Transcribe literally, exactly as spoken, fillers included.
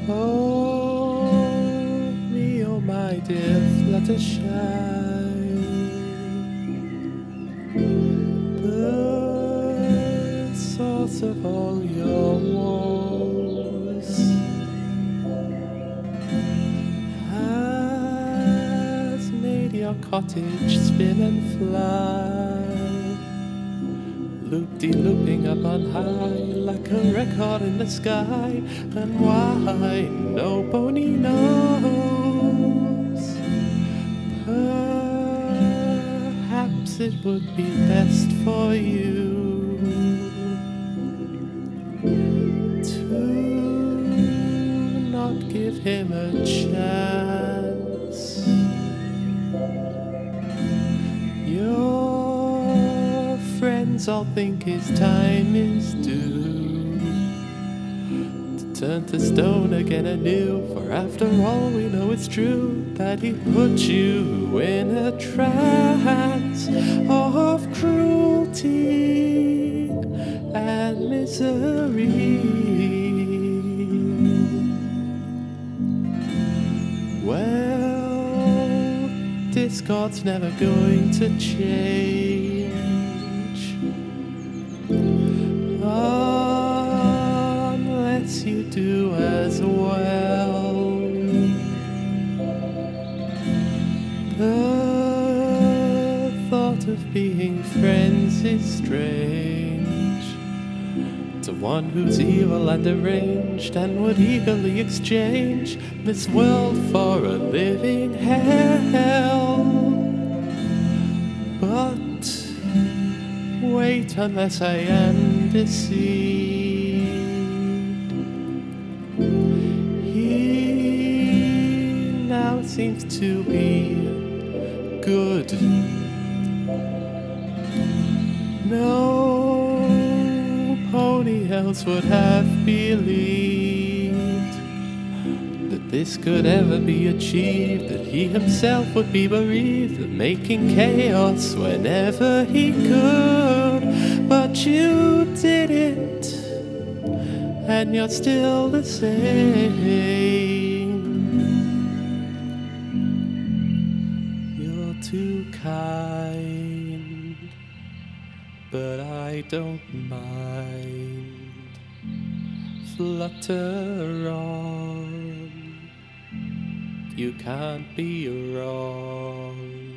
Oh, me, oh my dear Fluttershy, the source of all your woes has made your cottage spin and fly, loop-de-looping up on high like a record in the sky. And why nobody knows. Perhaps it would be best for you to not give him a chance. Your friends all think his time is due to turn to stone again anew. For after all, we know it's true that he put you in a trance of cruelty and misery. Well, discord's never going to change unless you do as well. The thought of being friends is strange to one who's evil and deranged and would eagerly exchange this world for a living hell. But wait unless I am deceived. He now seems to be good. No pony else would have believed that this could ever be achieved, that he himself would be bereaved of making chaos whenever he could. But you did it, and you're still the same. You're too kind, but I don't mind. Flutter on, you can't be wrong.